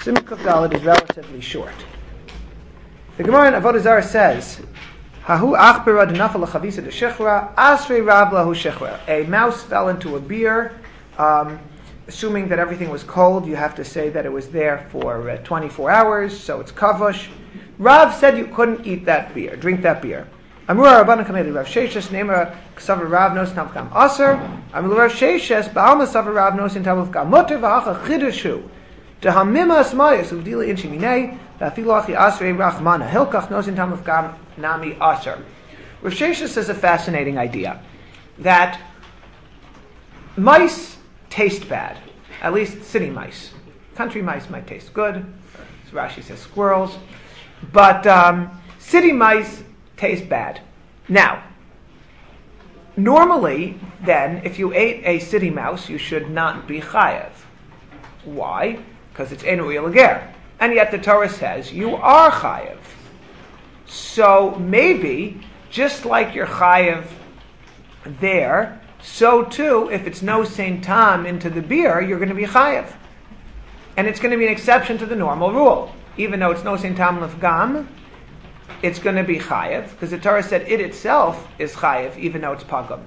Siman Kuf Daled is relatively short. The Gemara in Avodah Zarah says, Hahu achbera denafal lechavisa deshichra asrei rab lahu shichra. A mouse fell into a beer. Assuming that everything was cold, you have to say that it was there for 24 hours, so it's kavush. Rav said you couldn't eat that beer, drink that beer. Amura Rabbanan Kamei Rav Sheshes Neima Ksavar Rav Nos Tamkam Aser. Amur Rav Sheshes Ba'alma Savar Rav Nos Tamkam Mutter V'Acha Chidushu. Dehamima Asmayas Uvdila Inchi Minei V'Afilachi Asrei Rachmana Hilkach Nos Tamkam Nami Aser. Rav Sheshes says a fascinating idea that mice taste bad, at least city mice. Country mice might taste good. As Rashi says, squirrels. But city mice taste bad. Now, normally, then, if you ate a city mouse, you should not be chayev. Why? Because it's ein ru'ya l'ger. And yet the Torah says you are chayev. So maybe, just like you're chayev there, so too, if it's no Saint Tam into the beer, you're going to be chayev. And it's going to be an exception to the normal rule. Even though it's no Saint Tam l'fgam, it's going to be chayev, because the Torah said it itself is chayev, even though it's pagam.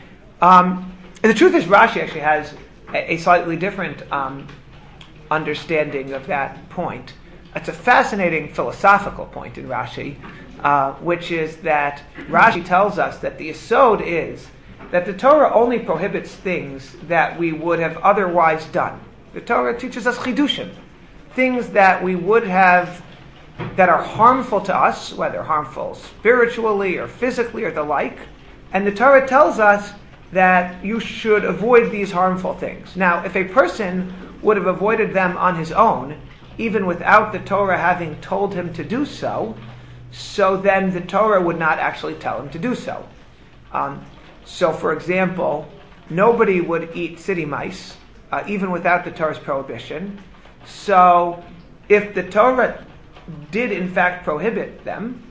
The truth is, Rashi actually has a slightly different understanding of that point. It's a fascinating philosophical point in Rashi, which is that Rashi tells us that the yesod is that the Torah only prohibits things that we would have otherwise done. The Torah teaches us chidushim, things that we would have, that are harmful to us, whether harmful spiritually or physically or the like. And the Torah tells us that you should avoid these harmful things. Now, if a person would have avoided them on his own, even without the Torah having told him to do so, so then the Torah would not actually tell him to do so. So, for example, nobody would eat city mice, even without the Torah's prohibition. So, if the Torah did in fact prohibit them,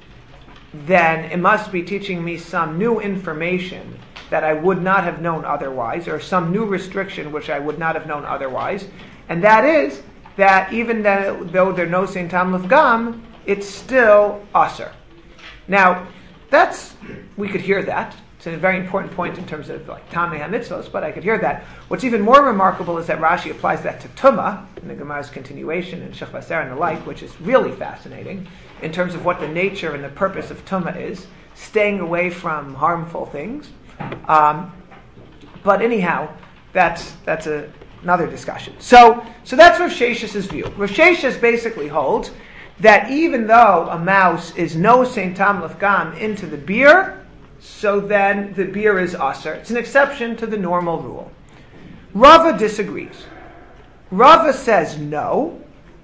then it must be teaching me some new information that I would not have known otherwise, or some new restriction which I would not have known otherwise. And that is that even though they're no Saint Tam l'fgam, it's still aser. Now, we could hear that. It's a very important point in terms of like Tamei HaMitzvos, but I could hear that. What's even more remarkable is that Rashi applies that to Tumah, in the Gemara's continuation, and Shech Basar and the like, which is really fascinating, in terms of what the nature and the purpose of Tumah is, staying away from harmful things. But anyhow, that's another discussion. So that's Rav Sheshes' view. Rav Sheshes basically holds that even though a mouse is no Saint Tam l'fgam into the beer, so then the beer is aser. It's an exception to the normal rule. Rava disagrees. Rava says no,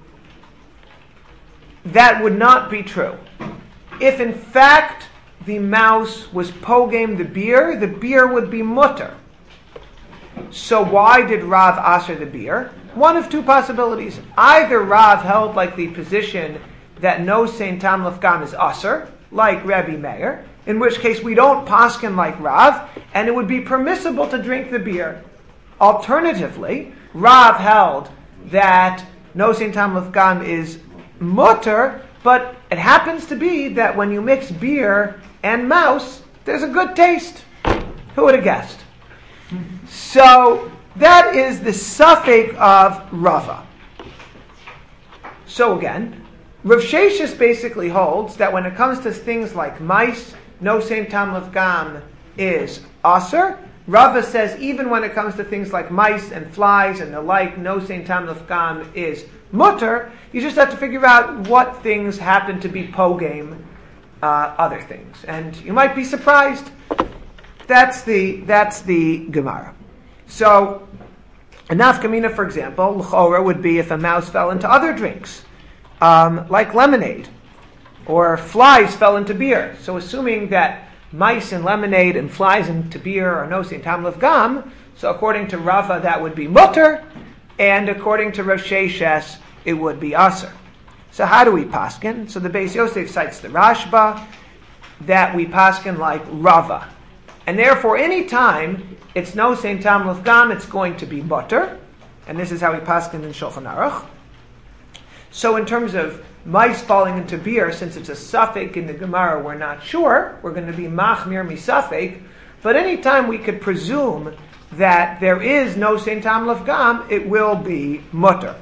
that would not be true. If in fact the mouse was pogam the beer would be mutter. So why did Rav aser the beer? One of two possibilities. Either Rav held like the position that no Saint Tam l'fgam is aser, like Rabbi Meir, in which case we don't paskin like Rav, and it would be permissible to drink the beer. Alternatively, Rav held that no Saint Tam l'fgam is mutter, but it happens to be that when you mix beer and mouse, there's a good taste. Who would have guessed? So that is the suffix of Rava. So again, Rav Sheshes basically holds that when it comes to things like mice, no Saint Tam l'fgam is aser. Rava says even when it comes to things like mice and flies and the like, no Saint Tam l'fgam is mutter. You just have to figure out what things happen to be pogam other things. And you might be surprised. That's the Gemara. So, a nafkamina, for example, l'chora would be if a mouse fell into other drinks, like lemonade, or flies fell into beer. So assuming that mice and lemonade and flies into beer are no Saint Tam l'fgam, so according to Rava that would be mutter, and according to Rav Sheshes it would be aser. So how do we paskin? So the Beis Yosef cites the Rashba that we paskin like Rava. And therefore any time it's no Saint Tam l'fgam, it's going to be mutter. And this is how we paskin in Shulchan Aruch. So in terms of mice falling into beer, since it's a suffix in the Gemara, we're not sure. We're going to be machmir misafek. But anytime we could presume that there is no sein tam l'fgam, it will be mutter.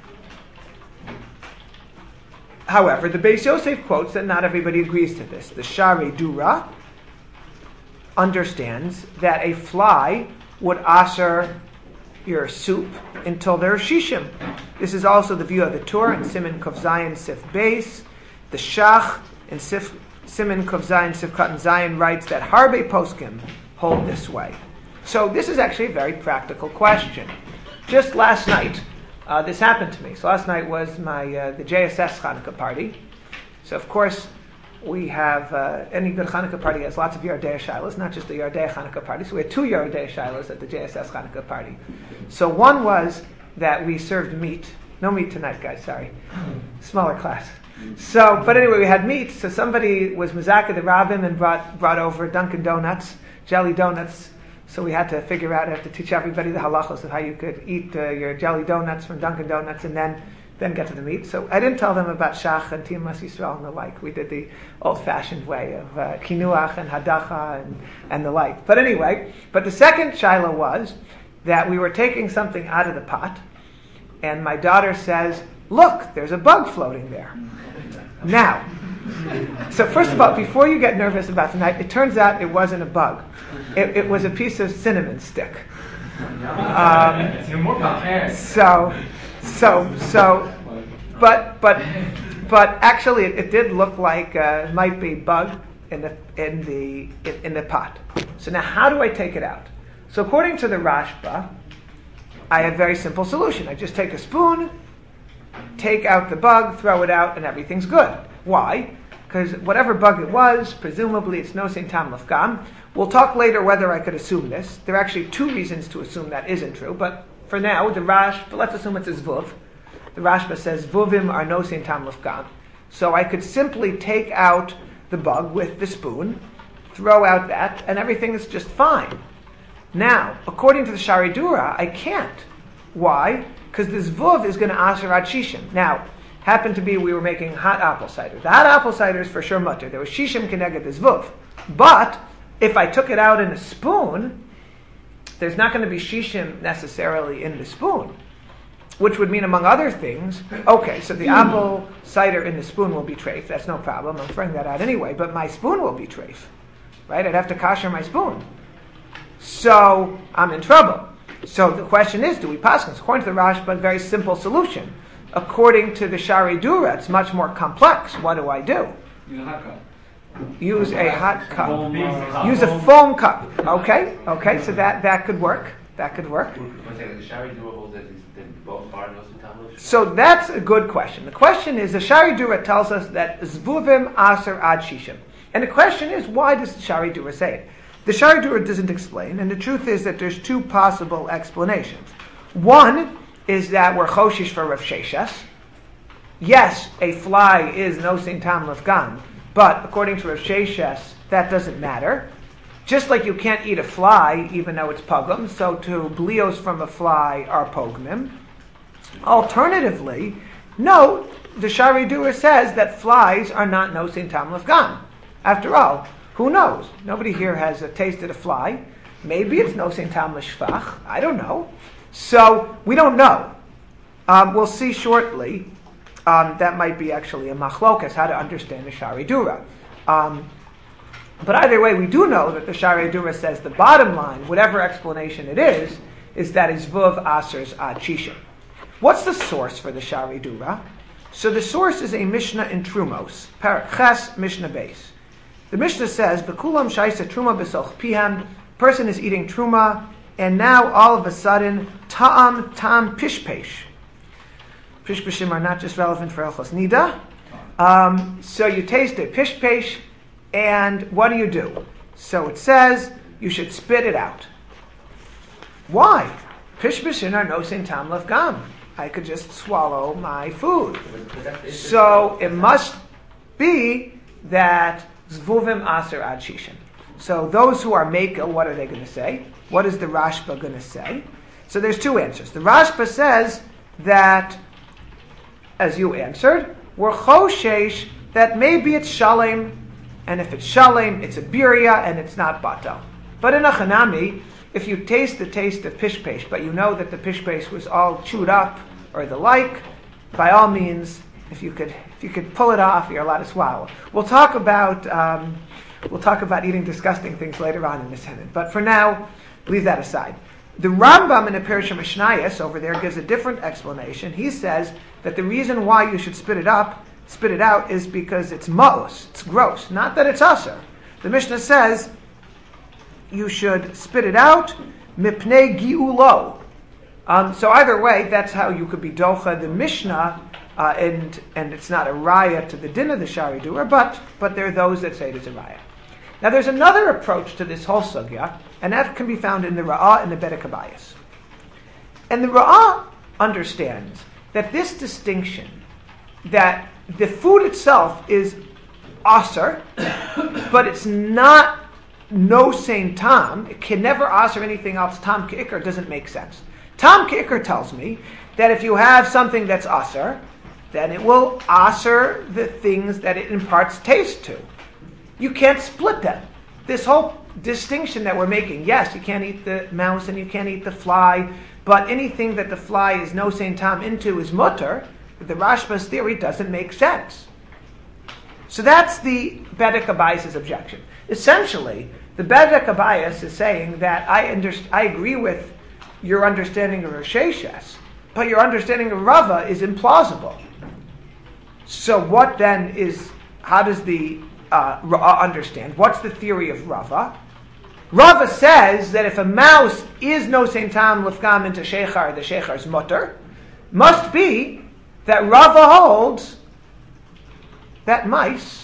However, the Beis Yosef quotes that not everybody agrees to this. The Shari Dura understands that a fly would asher your soup until there's shishim. This is also the view of the Torah in Siman Kuf Zayin Sif Beis. The Shach in Siman Kuf Zayin Sif Katan Zayin writes that Harbe Poskim hold this way. So this is actually a very practical question. Just last night, this happened to me. So last night was the JSS Hanukkah party. So of course, we have any good Hanukkah party has lots of Yardei Shilas, not just the Yardei Hanukkah party. So we had 2 Yardei Shilas at the JSS Hanukkah party. So one was that we served meat. No meat tonight, guys, sorry. Smaller class. So, but anyway, we had meat. So somebody was Mizaka the Rabbim and brought over Dunkin' Donuts, jelly donuts. So we had to figure out, I have to teach everybody the halachos of how you could eat your jelly donuts from Dunkin' Donuts and then get to the meat. So I didn't tell them about Shach and Timas Yisrael and the like. We did the old-fashioned way of Kinuach and Hadacha and the like. But anyway, the second shaila was that we were taking something out of the pot, and my daughter says, "Look, there's a bug floating there." Now, so first of all, before you get nervous about tonight, it turns out it wasn't a bug. It was a piece of cinnamon stick. But actually, it did look like it might be bug in the pot. So now, how do I take it out? So according to the Rashba, I have a very simple solution. I just take a spoon, take out the bug, throw it out, and everything's good. Why? Because whatever bug it was, presumably it's no sein tam l'fgam. We'll talk later whether I could assume this. There are actually 2 reasons to assume that isn't true, but for now, let's assume it's a zvuv. The Rashba says vuvim are no sein tam l'fgam. So I could simply take out the bug with the spoon, throw out that, and everything is just fine. Now, according to the Shari Dura, I can't. Why? Because this vuv is going to asher ad shishim. Now, happened to be we were making hot apple cider. The hot apple cider is for sure mutter. There was shishim keneged this vuv. But if I took it out in a spoon, there's not going to be shishim necessarily in the spoon, which would mean, among other things, okay, so the apple cider in the spoon will be treif. That's no problem. I'm throwing that out anyway. But my spoon will be treif, right? I'd have to kasher my spoon. So I'm in trouble. So the question is, do we paskin? According to the Rashba, a very simple solution. According to the Shari Dura, it's much more complex. What do I do? Use a hot cup. Use a foam cup. Okay, so that could work. That could work. So that's a good question. The question is, the Shari Dura tells us that zvuvim aser ad shishim. And the question is, why does the Shari Dura say it? The Shari Dura doesn't explain, and the truth is that there's 2 possible explanations. One is that we're choshish for Rav Sheshes. Yes, a fly is no sein tam l'fgam, but according to Rav Sheshes, that doesn't matter. Just like you can't eat a fly, even though it's pogum, so to blios from a fly are pogmim. Alternatively, no, the Shari Dura says that flies are not no sein tam l'fgam. After all, who knows? Nobody here has tasted a fly. Maybe it's no sein tam l'shvach. I don't know. So we don't know. We'll see shortly. That might be actually a machlokas, how to understand the Shari Dura. But either way, we do know that the Shari Dura says the bottom line, whatever explanation it is that it's vuv asers ad shishim. What's the source for the Shari Dura? So the source is a Mishnah in Trumos, Parak Ches Mishnah Beis. The Mishnah says, "V'kulam shaisa truma b'soch pihan." Person is eating truma, and now all of a sudden, ta'am pishpesh. Pishpeshim are not just relevant for Elchos Nida. So you taste it, pishpesh, and what do? So it says you should spit it out. Why? Pishpeshim are no sein tam l'fgam. I could just swallow my food. So it must be that zvuvim aser ad shishim. So those who are mekel, what are they going to say? What is the Rashba going to say? So there's 2 answers. The Rashba says that as you answered, we're choshesh that maybe it's shalem, and if it's shalem, it's a birya, and it's not batal. But in a chanami, if you taste the taste of pishpesh, but you know that the pishpesh was all chewed up or the like, by all means, if you could pull it off, you're allowed to swallow. We'll talk about eating disgusting things later on in this Hinin. But for now, leave that aside. The Rambam in the Perishim Mishnayos over there gives a different explanation. He says that the reason why you should spit it out, is because it's ma'us, it's gross, not that it's aser. The Mishnah says you should spit it out, mipnei gi'ulo. So either way, that's how you could be docha the Mishnah, and it's not a raya to the din of the shari doer, but there are those that say it is a raya. Now there's another approach to this whole sugya, and that can be found in the Ra'ah and the Bedek Habayis. And the Ra'ah understands that this distinction, that the food itself is aser, but it's not no same tam, it can never aser anything else, tam ke'ikr doesn't make sense. Tam ke'ikr tells me that if you have something that's aser, then it will aser the things that it imparts taste to. You can't split them. This whole distinction that we're making, yes, you can't eat the mouse and you can't eat the fly, but anything that the fly is no same tam into is mutter. The Rashba's theory doesn't make sense. So that's the Bedek Habayis' objection. Essentially, the Bedek Habayis is saying that I agree with your understanding of Risheshes, but your understanding of Rava is implausible. So what then how does the Ra'ah understand? What's the theory of Rava? Rava says that if a mouse is no same tam lifgam into shechar, the shechar's mutter, must be that Rava holds that mice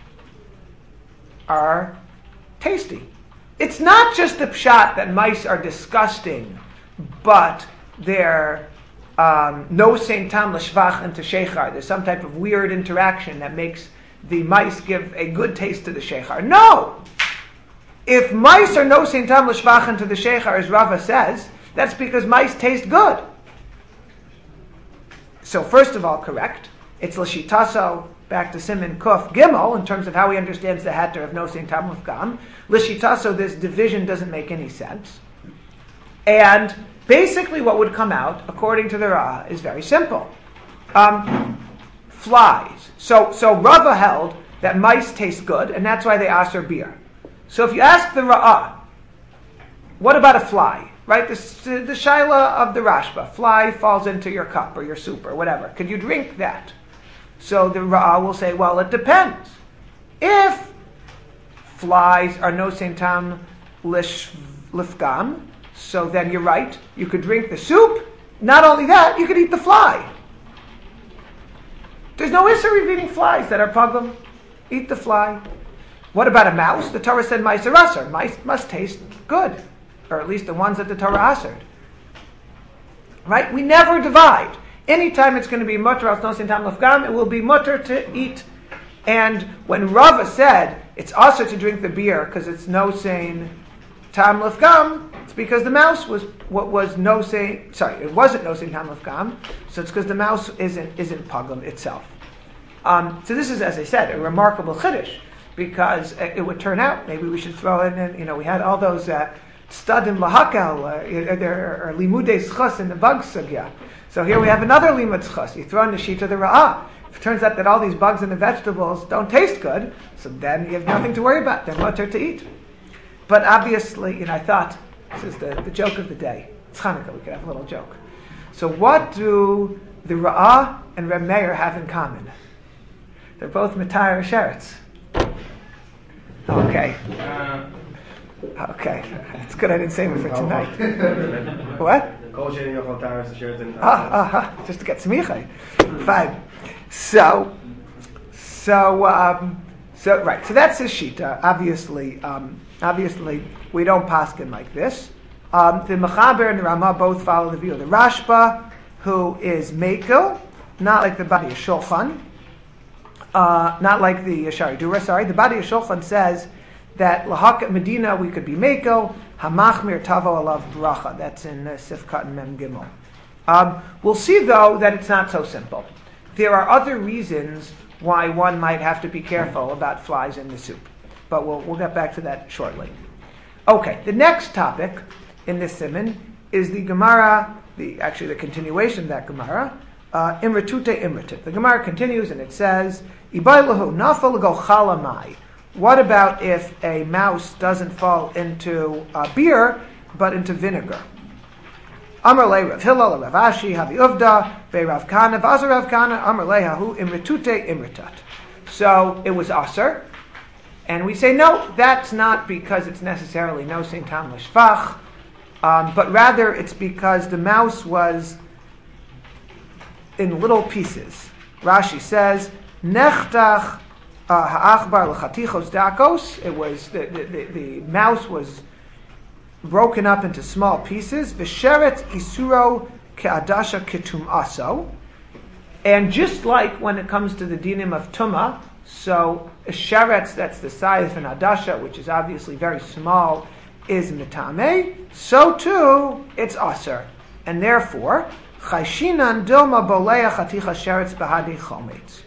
are tasty. It's not just the pshat that mice are disgusting, but they're no same tam l'shvach into shechar. There's some type of weird interaction that makes the mice give a good taste to the shechar. No! If mice are no same tam l'shvach into the shechar, as Rava says, that's because mice taste good. So first of all, correct. It's l'shitaso, back to Siman Kuf Gimel, in terms of how he understands the heter of no same tam l'fgam. L'shitaso, this division doesn't make any sense. And basically what would come out, according to the Ra'ah, is very simple. Flies. So Rava held that mice taste good, and that's why they aser beer. So if you ask the Ra'ah, what about a fly? Right? The shaila of the Rashba. Fly falls into your cup or your soup or whatever. Could you drink that? So the Ra'ah will say, well, it depends. If flies are no same tam lifgam, so then you're right. You could drink the soup. Not only that, you could eat the fly. There's no issue of eating flies that are pagum. Eat the fly. What about a mouse? The Torah said mice are aser. Mice must taste good. Or at least the ones that the Torah asered. Right? We never divide. Anytime it's going to be mutter al no sin tam lefgam, it will be mutter to eat. And when Rava said it's aser to drink the beer because it's no sin tam lefgam, it's because the mouse was no sin. Sorry, it wasn't no sin tam lefgam. So it's because the mouse isn't pagum itself. So this is, as I said, a remarkable chiddush, because it would turn out maybe we should throw in. We had all those studim lahakal, there are limudei schus in the bug sugya. So here we have another limud schus. You throw in the sheet of the Ra'ah. If it turns out that all these bugs in the vegetables don't taste good, so then you have nothing to worry about. They're mutter to eat. But obviously, I thought this is the joke of the day. It's Hanukkah. We could have a little joke. So what do the Ra'ah and Reb Meir have in common? They're both Matayr Sheretz. Okay. Okay. It's good I didn't save it for tonight. What? Just to get smicha. Fine. So right. So that's his shita. Obviously, we don't paskin like this. The Mechaber and the Ramah both follow the view of the Rashba, who is Mekel, not like the Badi of Shulchan. Not like the Shari Dura, sorry. The Badi of Shulchan says that Lahakat Medina we could be Mekel, Hamachmir Tavo Alav Bracha. That's in Sifkat and Mem Gimel. We'll see though that it's not so simple. there are other reasons why one might have to be careful about flies in the soup. But we'll get back to that shortly. Okay, the next topic in this siman is the Gemara, the continuation of that Gemara, Imritute Imritit. The Gemara continues and it says, Ibailahu nafal go chalamai. What about if a mouse doesn't fall into beer, but into vinegar? Amar le Rav Hillel, Rav Ashi, Havi Uvda, Be Rav Kana, Vazar Rav Kana, Amar le Hahu Imritute Imritat. So it was aser, and we say no, that's not because it's necessarily no Saint Tam Lishvach, but rather it's because the mouse was in little pieces. Rashi says, Nechtach ha'achbar l'chatichos dakos. It was the mouse was broken up into small pieces. V'sheret isuro ke'adasha ketum aso. And just like when it comes to the dinim of tuma, so a sheretz, that's the size of an adasha, which is obviously very small, is mitame, so too it's aser. And therefore, chayshinan dilma boleya chaticha sheretz bahadi chometz.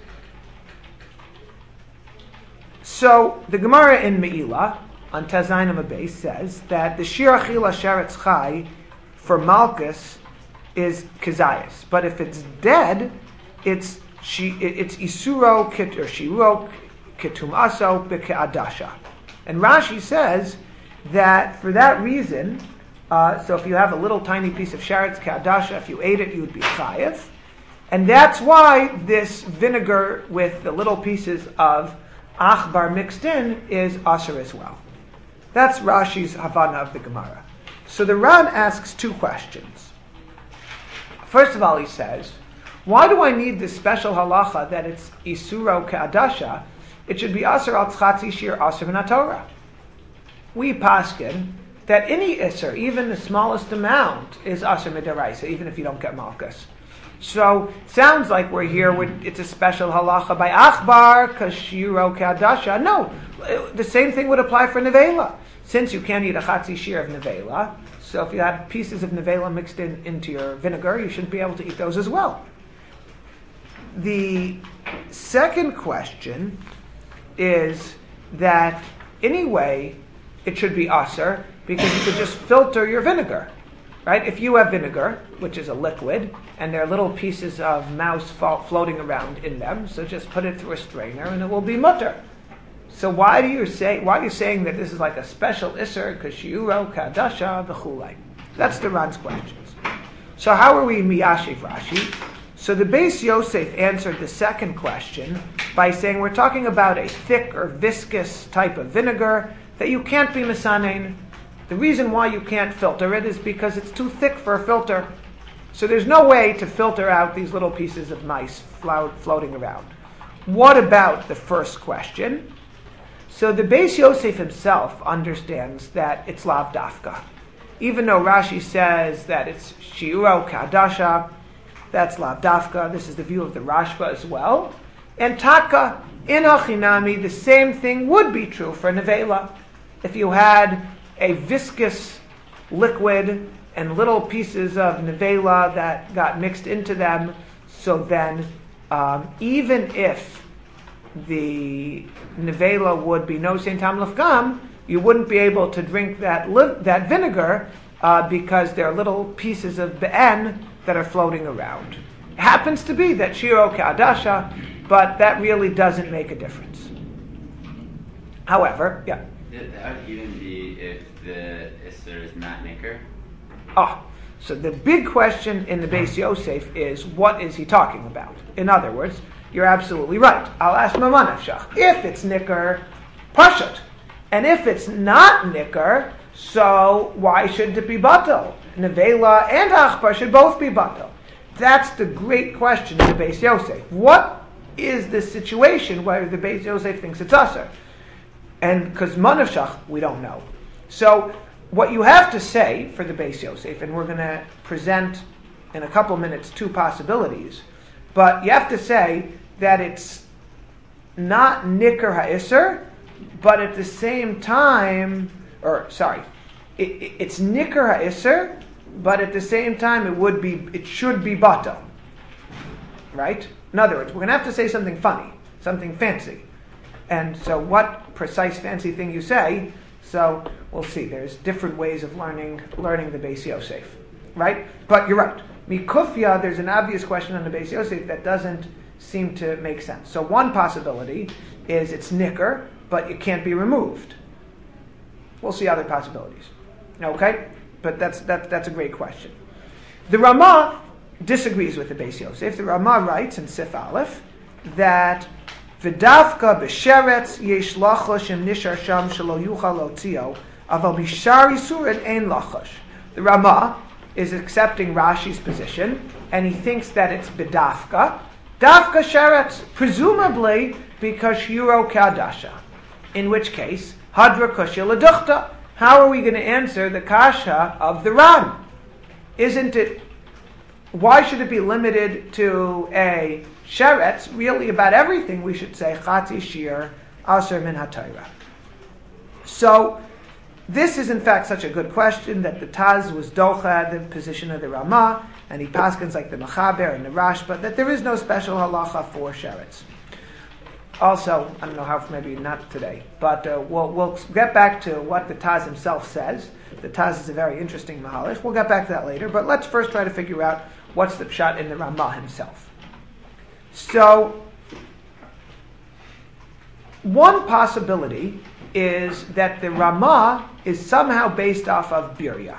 So the Gemara in Me'ilah, on Tezayim Abayis, says that the shir achila sheretz chai for malchus is kizayas, but if it's dead, it's isuro kit or shiro ketum aso beke'adasha. And Rashi says that for that reason, so if you have a little tiny piece of sheretz ke'adasha, if you ate it, you would be chayev, and that's why this vinegar with the little pieces of achbar mixed in is aser as well. That's Rashi's Havana of the Gemara. So the Ran asks two questions. First of all, he says, why do I need this special halacha that it's isuro ke'adasha? It should be aser al tzchatzi shir aser v'natorah. We paskin that any iser, even the smallest amount, is aser midaraisa, even if you don't get malchus. So it sounds like we're here with it's a special halacha by achbar kashiro ke'adasha. No, the same thing would apply for nevela. Since you can't eat a chatzi shir of nevela, so if you had pieces of nevela mixed into your vinegar, you shouldn't be able to eat those as well. The second question is that anyway, it should be aser because you could just filter your vinegar, right? If you have vinegar, which is a liquid, and there are little pieces of mouse floating around in them, so just put it through a strainer and it will be mutter. So why are you saying that this is like a special iser kashiuro kadasha v'chulai? That's the Ran's questions. So how are we miyashiv Rashi? So the Beis Yosef answered the second question by saying we're talking about a thick or viscous type of vinegar that you can't be misanein. The reason why you can't filter it is because it's too thick for a filter. So there's no way to filter out these little pieces of mice floating around. What about the first question? So the Beis Yosef himself understands that it's lav dafka. Even though Rashi says that it's shiuro kadasha, that's lav dafka. This is the view of the Rashba as well. And taka, in hachinami, the same thing would be true for nevela. If you had a viscous liquid and little pieces of nevela that got mixed into them, so then even if the nevela would be no Saint Tam Lefgam, you wouldn't be able to drink that vinegar because there are little pieces of be'en that are floating around. It happens to be that shiro ke'adasha, but that really doesn't make a difference. However, yeah. That would even be if the Isser is not Nicker? So the big question in the Beis Yosef is, what is he talking about? In other words, you're absolutely right. I'll ask Mamanavshach. If it's Nicker, Pashut. And if it's not Nicker, so why should it be Batal? Nevela and Achbar should both be Batal. That's the great question in the Beis Yosef. What is the situation where the Beis Yosef thinks it's Aser? And because Manavshach, we don't know. So what you have to say for the Beis Yosef, and we're going to present in a couple minutes two possibilities, but you have to say that it's not Nicker Ha'isr, but at the same time, it's Nicker Ha'isr, but at the same time it should be Batal. right? In other words, we're going to have to say something funny, something fancy. And so what precise fancy thing you say, so we'll see. There's different ways of learning the Beis Yosef, right? But you're right. Mikufya, there's an obvious question on the Beis Yosef that doesn't seem to make sense. So one possibility is it's nicker, but it can't be removed. We'll see other possibilities. Okay? But that's a great question. The Ramah disagrees with the Beis Yosef. The Ramah writes in Sif Aleph that V'davka b'sheretz yesh lachosh im nishar sham shelo yuchal lotzio aval bishar yisurin ein lachosh. The Ramah is accepting Rashi's position, and he thinks that it's b'davka. Davka sheretz, presumably because shiro kadasha. In which case, hadra kushya leduchta. How are we going to answer the kasha of the Ran? Isn't it? Why should it be limited to a sheretz? Really, about everything we should say chatzi shir aser min hatayra. So, this is in fact such a good question that the Taz was docha the position of the Ramah, and he paskins like the Mechaber and the Rashba that there is no special halacha for sheretz. Also, I don't know how, maybe not today, but we'll get back to what the Taz himself says. The Taz is a very interesting mahalach. We'll get back to that later, but let's first try to figure out what's the pshat in the Ramah himself. So, one possibility is that the Ramah is somehow based off of Birya.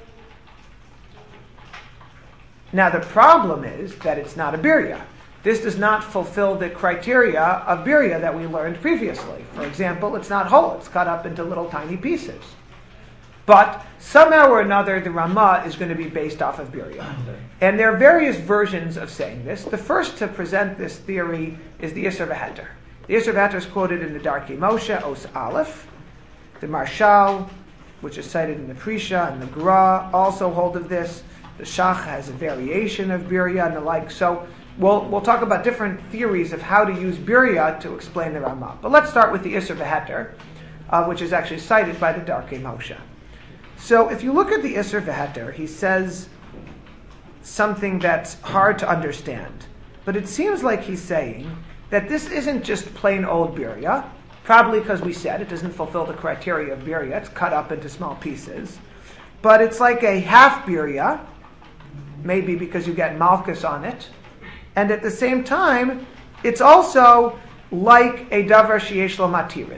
Now, the problem is that it's not a Birya. This does not fulfill the criteria of Birya that we learned previously. For example, it's not whole. It's cut up into little tiny pieces. But somehow or another, the Ramah is going to be based off of Birya. And there are various versions of saying this. The first to present this theory is the Isser V'Heter. The Isser V'Heter is quoted in the Darkei Moshe, Os Aleph. The Marshal, which is cited in the Prisha and the Gra, also hold of this. The Shach has a variation of Birya and the like. So we'll talk about different theories of how to use Birya to explain the Ramah. But let's start with the Isser V'Heter, which is actually cited by the Darkei Moshe. So if you look at the Isser V'Heter, he says something that's hard to understand. But it seems like he's saying that this isn't just plain old Birya, probably because we said it doesn't fulfill the criteria of Birya, it's cut up into small pieces. But it's like a half Birya, maybe because you get Malchus on it. And at the same time, it's also like a Davar Sheyesh Lo Matirin.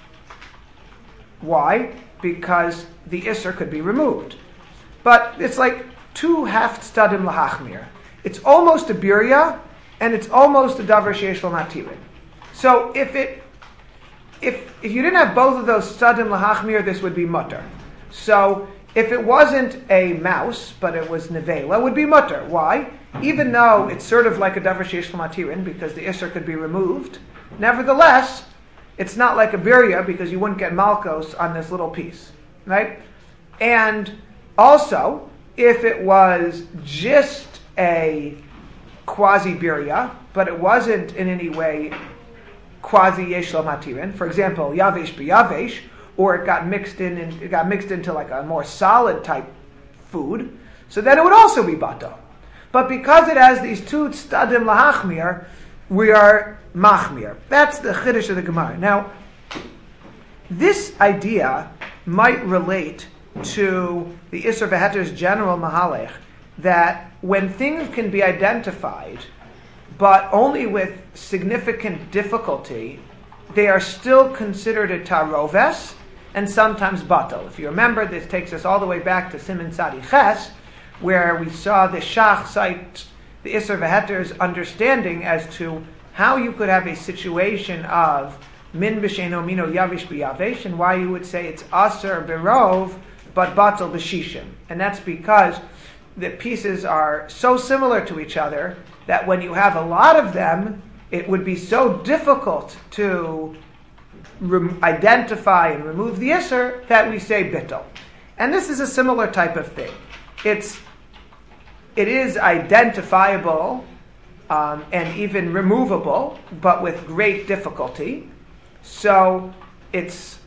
Why? Because the Isser could be removed. But it's like two half Tzadim Lahachmir. It's almost a Birya, and it's almost a Davar Sheyesh Lo Matirin. So if you didn't have both of those Tzadim Lahachmir, this would be mutter. So if it wasn't a mouse, but it was nevela, it would be mutter. Why? Even though it's sort of like a Davar Sheyesh Lo Matirin, because the Isser could be removed, nevertheless, it's not like a Birya, because you wouldn't get Malkos on this little piece. Right? And also, if it was just a quasi-Birya, but it wasn't in any way quasi-Yesh Lo Matirin, for example, Yavesh b'Yavesh, or it got mixed into like a more solid type food, so then it would also be bato. But because it has these two tzadim lahachmir, we are machmir. That's the chiddush of the Gemara. Now, this idea might relate to the Isser V'Heter's general mahalech, that when things can be identified, but only with significant difficulty, they are still considered a taroves, and sometimes batal. If you remember, this takes us all the way back to Siman Tzadi Ches, where we saw the Shach cite the Isser V'Heter's understanding as to how you could have a situation of min b'sheino mino yavish b'yavesh, and why you would say it's aser berov, but batal b'shishim. And that's because the pieces are so similar to each other that when you have a lot of them, it would be so difficult to identify and remove the Isser that we say bittul. And this is a similar type of thing. It is identifiable and even removable, but with great difficulty. So it's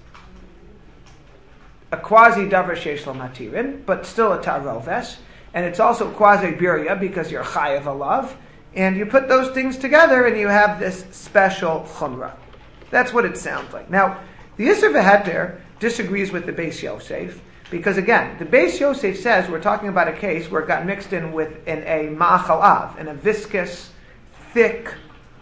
a quasi davar sheish lo matirin, but still a taroves, and it's also quasi birya because you're chayav alav, And you put those things together and you have this special chumrah. That's what it sounds like. Now, the Isser V'Heter disagrees with the Beis Yosef because, again, the Beis Yosef says we're talking about a case where it got mixed in with a ma'achal av, in a viscous, thick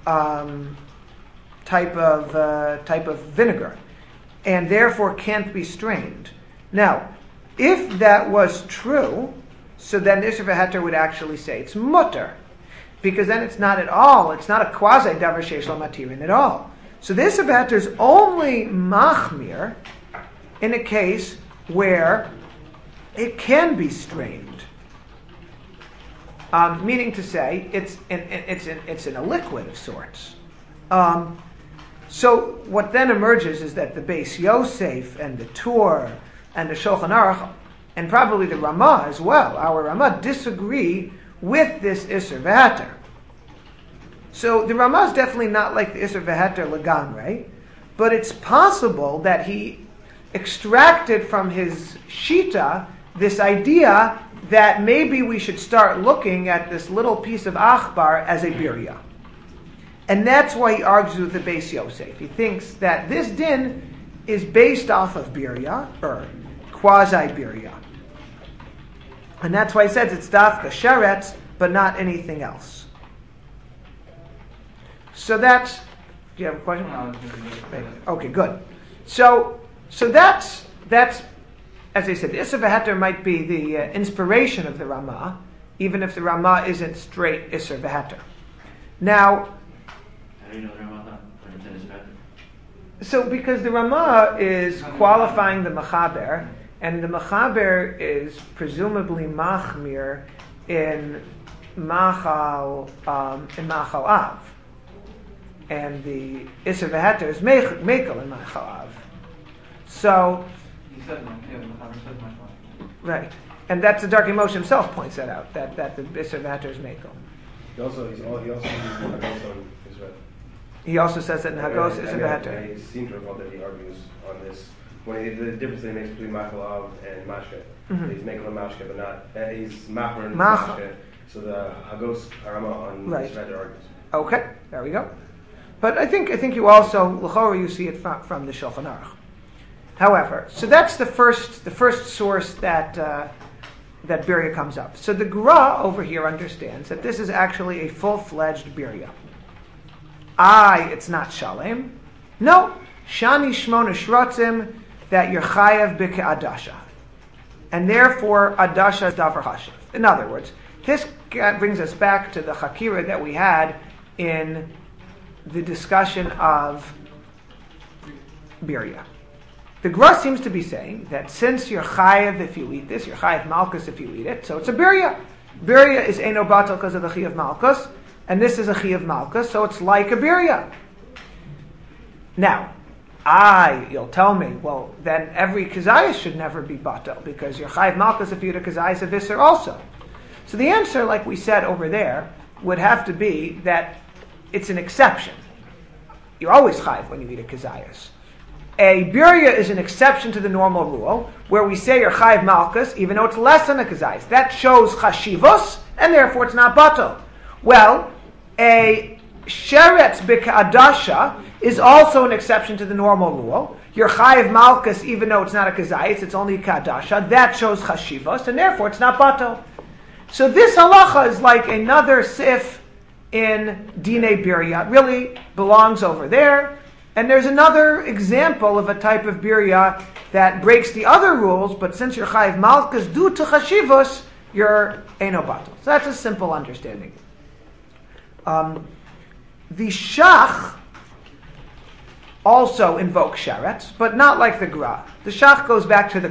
type of vinegar, and therefore can't be strained. Now, if that was true, so then the Isser V'Heter would actually say it's mutter, because then it's not at all, it's not a quasi davar sheish lo matirin at all. So the Isser V'Heter is only machmir in a case where it can be strained. Meaning to say, it's in a liquid of sorts. So what then emerges is that the Beis Yosef and the Tur and the Shulchan Aruch, and probably the Ramah as well, our Ramah, disagree with this Isser V'Heter. So the Ramah is definitely not like the Isser V'Heter legamrei, but it's possible that he extracted from his Shita this idea that maybe we should start looking at this little piece of Achbar as a birya. And that's why he argues with the Beis Yosef. He thinks that this din is based off of birya, or quasi-birya. And that's why he says it's dafka sheretz, but not anything else. So that's... Do you have a question? No. Okay, good. So that's as I said, the Isser V'Heter might be the inspiration of the Ramah, even if the Ramah isn't straight Isser V'Heter. Now, How do you know the Ramah is better? so because the Ramah is qualifying the Mechaber, and the Mechaber is presumably Machmir in Machal Av, and the Isser V'Heter is Mekel in Machal Av. So, He said no. Yeah, the Mechaber said much more. right, and that's the Darkei Moshe himself points that out, that the Isser V'Heter is Mekel. He also uses Hagos on Israel. He also says that in Hagos Isser V'Heter. He seems to recall that he argues on this. The difference that he makes between Machalav and Mashke. Mhm. He's making a Mashke, but not. He's Machmer and Mach- Mashke. So the Hagos Arama on Right. Israel argues. Okay, there we go. But I think you also l'chora you see it from the Shulchan Aruch. However, so that's the first source that birya comes up. So the Gra over here understands that this is actually a full-fledged birya. It's not shalem. No, shani shmona shrotzim, that you're chayav b'ke'adasha, and therefore adasha is davar chashiv. In other words, this brings us back to the chakira that we had in the discussion of birya. The Gra seems to be saying that since you're chayav if you eat this, you're chayav malchus if you eat it, so it's a birya. Birya is eino batal because of the chi of malchus, and this is a chi of malchus, so it's like a birya. Now, you'll tell me, well, then every kazayas should never be batal, because you're chayav malchus if you eat a kazayas of iser also. So the answer, like we said over there, would have to be that it's an exception. You're always chayav when you eat a kazayas. A birya is an exception to the normal rule, where we say you're chayav malchus, even though it's less than a kazayas. That shows chashivos, and therefore it's not batal. Well, a sheretz b'ka'adasha is also an exception to the normal rule. You're chayav malchus, even though it's not a kazayas, it's only a ka'adasha. That shows chashivos, and therefore it's not batal. So this halacha is like another sif in Dinei Birya. It really belongs over there. And there's another example of a type of birya that breaks the other rules, but since you're chayiv malchus due to chashivos, you're eino batal. So that's a simple understanding. The shach also invokes sheretz, but not like the gra. The shach goes back to the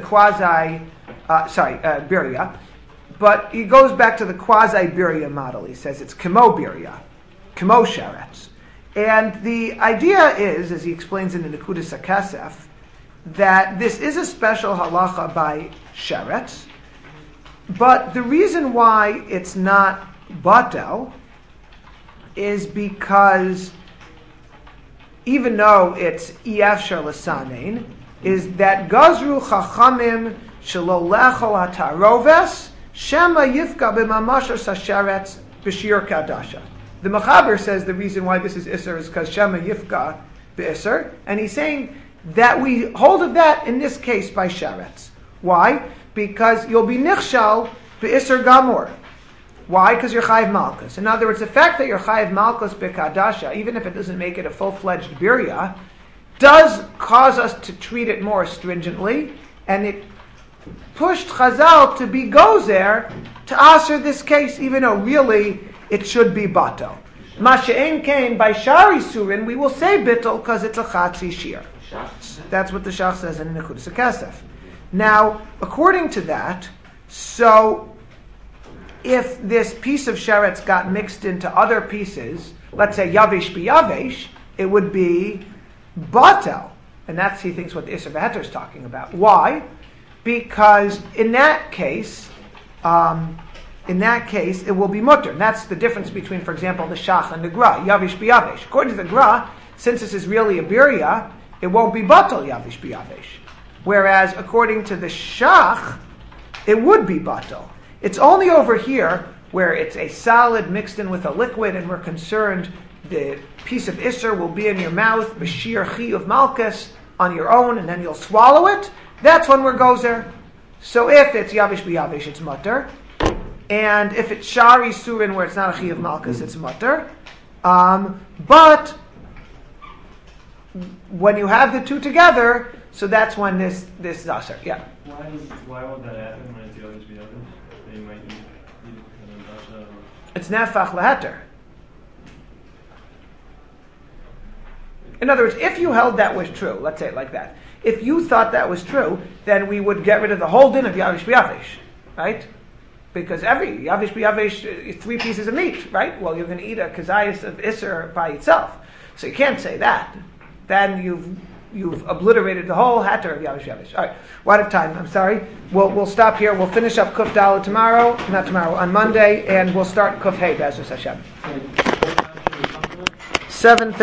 birya, but he goes back to the quasi birya model. He says it's kemo birya, kemo sheretz. And the idea is, as he explains in the Nekudas HaKesef, that this is a special halacha by sheretz, but the reason why it's not batel is because even though it's efshar l'sanein, is that gazru chachamim shelo lechol hataroves shema yifka b'mamashos hasheretz b'shir kadasha. The Mechaber says the reason why this is Isser is because Shema Yifka B'Isser, and he's saying that we hold of that in this case by Sharetz. Why? Because you'll be Nichshal B'Isser Gamor. Why? Because you're Chayiv Malkus. In other words, the fact that you're Chayiv Malkus B'Kadasha, even if it doesn't make it a full-fledged Birya, does cause us to treat it more stringently, and it pushed Chazal to be Gozer to answer this case, even though really it should be Bato. Masha'en came by Shari Surin, we will say Bittel because it's a Chatzi Shir. That's what the Shach says in Nekudas HaKesef. Now, according to that, so if this piece of Sheretz got mixed into other pieces, let's say Yavish B'Yavish, it would be Batel. And that's, he thinks, what the Isser V'Heter is talking about. Why? Because in that case, it will be mutter. And that's the difference between, for example, the Shach and the Gra, Yavish B'Yavish. According to the Gra, since this is really a Birya, it won't be Batel Yavish B'Yavish. Whereas, according to the Shach, it would be Batel. It's only over here where it's a solid mixed in with a liquid, and we're concerned the piece of Isser will be in your mouth, Bashir Chi of Malkus, on your own, and then you'll swallow it. That's when we're Gozer. So if it's Yavish B'Yavish, it's mutter. And if it's Shari Surin, where it's not a Chi of Malkus, it's mutter. But when you have the two together, so that's when this is Aser. Yeah. Why would that happen when it's Yavish B'Yavish? They might need Dasha. It's Nefach Leheter. In other words, if you held that was true, let's say it like that. If you thought that was true, then we would get rid of the whole din of Yavish B'Yavish, right? Because every Yavish B'Yavish is 3 pieces of meat, right? Well, you're going to eat a kazayas of Isser by itself. So you can't say that. Then you've obliterated the whole hatter of Yavish B'Yavish. All right, we're out of time. I'm sorry. We'll stop here. We'll finish up Kuf Dalet tomorrow. Not tomorrow, on Monday. And we'll start Kuf Hey, Be'ezus Hashem. 7:30.